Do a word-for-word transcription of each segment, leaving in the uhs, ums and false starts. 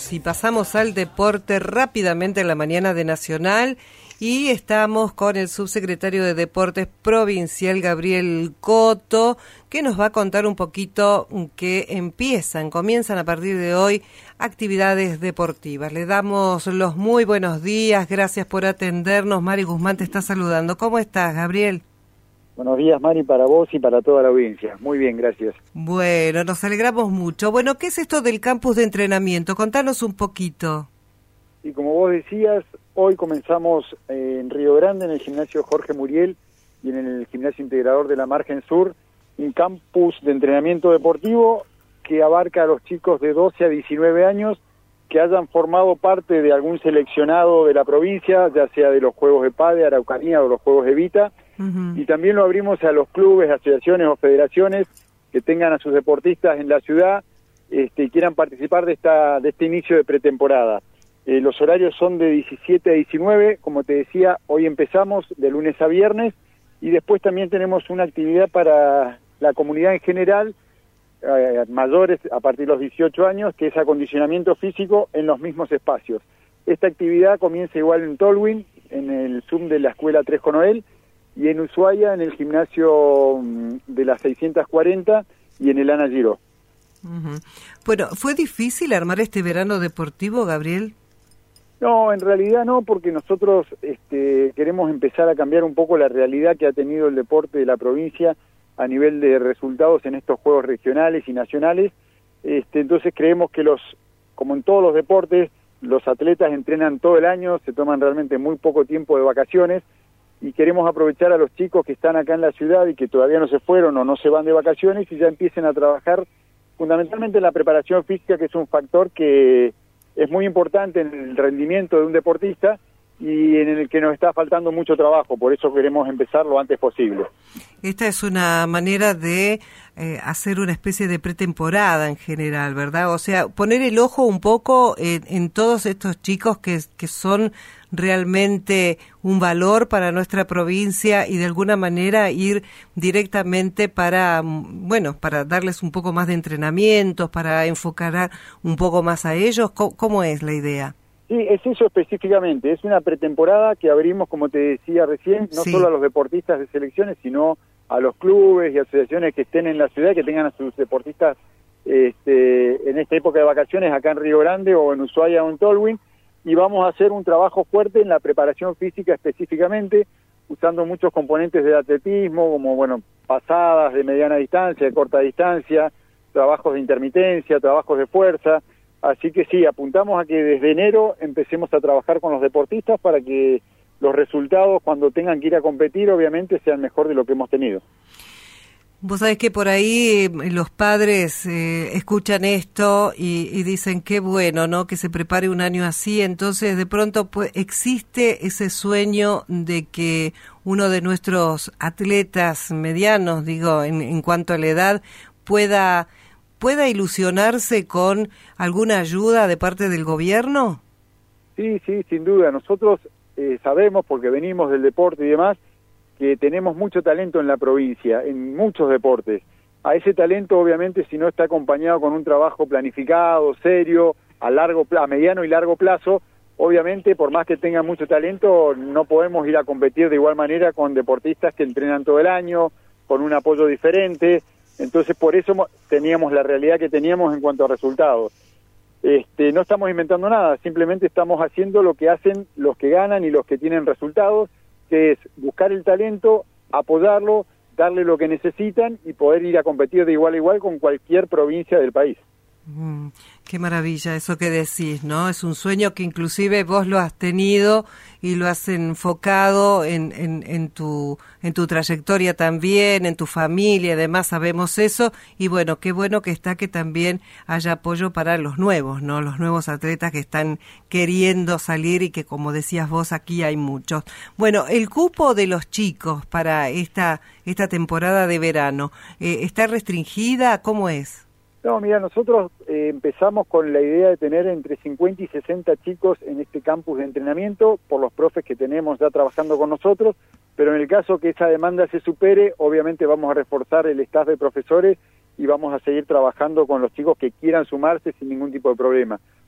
cambiamos y pasamos al deporte rápidamente en la mañana de Nacional y estamos con el subsecretario de Deportes Provincial, Gabriel Coto, que nos va a contar un poquito que empiezan, comienzan a partir de hoy actividades deportivas. Le damos los muy buenos días, gracias por atendernos. Mari Guzmán te está saludando. ¿Cómo estás, Gabriel? Buenos días, Mari, para vos y para toda la audiencia. Muy bien, gracias. Bueno, nos alegramos mucho. Bueno, ¿qué es esto del campus de entrenamiento? Contanos un poquito. Y como vos decías, hoy comenzamos eh, en Río Grande, en el gimnasio Jorge Muriel y en el gimnasio integrador de la Margen Sur, un campus de entrenamiento deportivo que abarca a los chicos de doce a diecinueve años que hayan formado parte de algún seleccionado de la provincia, ya sea de los Juegos de Pade, Araucanía o los Juegos de Vita. Uh-huh. Y también lo abrimos a los clubes, asociaciones o federaciones que tengan a sus deportistas en la ciudad este, y quieran participar de esta de este inicio de pretemporada. Eh, los horarios son de diecisiete a diecinueve, como te decía, hoy empezamos de lunes a viernes y después también tenemos una actividad para la comunidad en general, eh, mayores a partir de los dieciocho años, que es acondicionamiento físico en los mismos espacios. Esta actividad comienza igual en Tolwyn, en el Zoom de la Escuela Tres Conoel, y en Ushuaia, en el gimnasio de las seiscientos cuarenta y en el Ana Giró. Uh-huh. Bueno, ¿fue difícil armar este verano deportivo, Gabriel? No, en realidad no, porque nosotros este, queremos empezar a cambiar un poco la realidad que ha tenido el deporte de la provincia a nivel de resultados en estos juegos regionales y nacionales. Este, entonces creemos que los, como en todos los deportes, los atletas entrenan todo el año, se toman realmente muy poco tiempo de vacaciones, y queremos aprovechar a los chicos que están acá en la ciudad y que todavía no se fueron o no se van de vacaciones y ya empiecen a trabajar fundamentalmente en la preparación física, que es un factor que es muy importante en el rendimiento de un deportista y en el que nos está faltando mucho trabajo, por eso queremos empezar lo antes posible. Esta es una manera de eh, hacer una especie de pretemporada en general, ¿verdad? O sea, poner el ojo un poco en, en todos estos chicos que, que son realmente un valor para nuestra provincia y de alguna manera ir directamente para, bueno, para darles un poco más de entrenamientos, para enfocar un poco más a ellos. ¿Cómo, cómo es la idea? Sí, es eso específicamente, es una pretemporada que abrimos, como te decía recién, no sí. solo a los deportistas de selecciones, sino a los clubes y asociaciones que estén en la ciudad, que tengan a sus deportistas este, en esta época de vacaciones acá en Río Grande o en Ushuaia o en Tolwyn, y vamos a hacer un trabajo fuerte en la preparación física específicamente, usando muchos componentes del atletismo, como bueno, pasadas de mediana distancia, de corta distancia, trabajos de intermitencia, trabajos de fuerza. Así que sí, apuntamos a que desde enero empecemos a trabajar con los deportistas para que los resultados cuando tengan que ir a competir obviamente sean mejor de lo que hemos tenido. Vos sabés que por ahí eh, los padres eh, escuchan esto y, y dicen qué bueno, ¿no? Que se prepare un año así, entonces de pronto pues, existe ese sueño de que uno de nuestros atletas medianos, digo, en, en cuanto a la edad, pueda... ¿pueda ilusionarse con alguna ayuda de parte del gobierno? Sí, sí, sin duda. Nosotros eh, sabemos, porque venimos del deporte y demás, que tenemos mucho talento en la provincia, en muchos deportes. A ese talento, obviamente, si no está acompañado con un trabajo planificado, serio, a largo plazo, a mediano y largo plazo, obviamente, por más que tengan mucho talento, no podemos ir a competir de igual manera con deportistas que entrenan todo el año, con un apoyo diferente. Entonces, por eso teníamos la realidad que teníamos en cuanto a resultados. Este, no estamos inventando nada, simplemente estamos haciendo lo que hacen los que ganan y los que tienen resultados, que es buscar el talento, apoyarlo, darle lo que necesitan y poder ir a competir de igual a igual con cualquier provincia del país. Mm, qué maravilla eso que decís, ¿no? Es un sueño que inclusive vos lo has tenido y lo has enfocado en, en, en tu en tu trayectoria también, en tu familia, además sabemos eso, y bueno, qué bueno que está que también haya apoyo para los nuevos, ¿no? Los nuevos atletas que están queriendo salir y que, como decías vos, aquí hay muchos. Bueno, el cupo de los chicos para esta esta temporada de verano, eh, ¿está restringida? ¿Cómo es? No, mira, nosotros eh, empezamos con la idea de tener entre cincuenta y sesenta chicos en este campus de entrenamiento por los profes que tenemos ya trabajando con nosotros, pero en el caso que esa demanda se supere, obviamente vamos a reforzar el staff de profesores y vamos a seguir trabajando con los chicos que quieran sumarse sin ningún tipo de problema.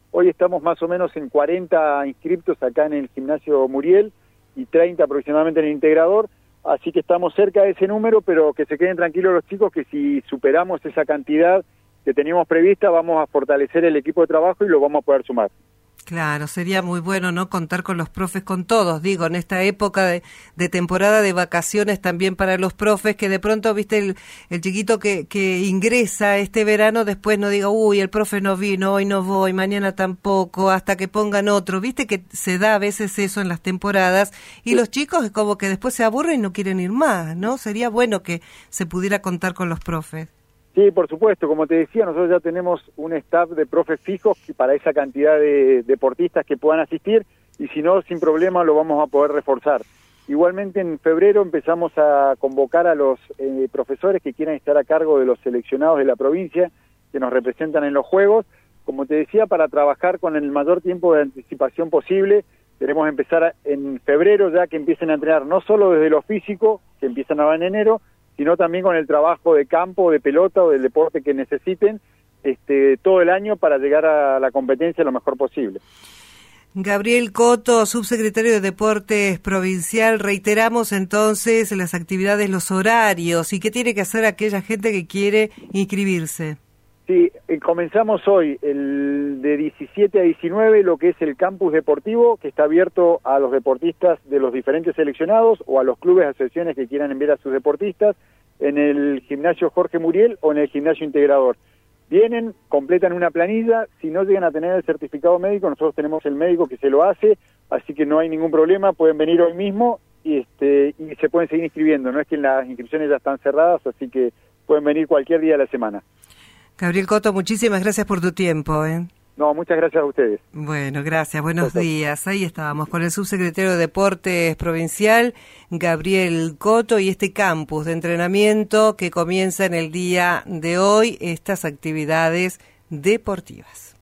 Hoy estamos más o menos en cuarenta inscriptos acá en el gimnasio Muriel y treinta aproximadamente en el integrador, así que estamos cerca de ese número, pero que se queden tranquilos los chicos que si superamos esa cantidad que teníamos prevista, vamos a fortalecer el equipo de trabajo y lo vamos a poder sumar. Claro, sería muy bueno, ¿no?, contar con los profes, con todos, digo, en esta época de, de temporada de vacaciones también para los profes, que de pronto, viste, el, el chiquito que, que ingresa este verano, después no diga, uy, el profe no vino, hoy no voy, mañana tampoco, hasta que pongan otro, viste que se da a veces eso en las temporadas, y sí. Los chicos es como que después se aburren y no quieren ir más, ¿no? Sería bueno que se pudiera contar con los profes. Sí, por supuesto, como te decía, nosotros ya tenemos un staff de profes fijos para esa cantidad de deportistas que puedan asistir y si no, sin problema lo vamos a poder reforzar. Igualmente en febrero empezamos a convocar a los eh, profesores que quieran estar a cargo de los seleccionados de la provincia que nos representan en los Juegos, como te decía, para trabajar con el mayor tiempo de anticipación posible. Queremos empezar en febrero ya que empiecen a entrenar no solo desde lo físico, que empiezan ahora en enero, sino también con el trabajo de campo, de pelota o del deporte que necesiten este, todo el año para llegar a la competencia lo mejor posible. Gabriel Coto, subsecretario de Deportes Provincial, reiteramos entonces las actividades, los horarios y qué tiene que hacer aquella gente que quiere inscribirse. Sí, eh, comenzamos hoy el de diecisiete a diecinueve lo que es el campus deportivo, que está abierto a los deportistas de los diferentes seleccionados o a los clubes, asociaciones que quieran enviar a sus deportistas en el gimnasio Jorge Muriel o en el gimnasio integrador. Vienen, completan una planilla, si no llegan a tener el certificado médico, nosotros tenemos el médico que se lo hace, así que no hay ningún problema, pueden venir hoy mismo y, este, y se pueden seguir inscribiendo, no es que las inscripciones ya están cerradas, así que pueden venir cualquier día de la semana. Gabriel Coto, muchísimas gracias por tu tiempo. ¿eh? No, muchas gracias a ustedes. Bueno, gracias, buenos Perfecto. días. Ahí estábamos con el subsecretario de Deportes Provincial, Gabriel Coto, y este campus de entrenamiento que comienza en el día de hoy, estas actividades deportivas.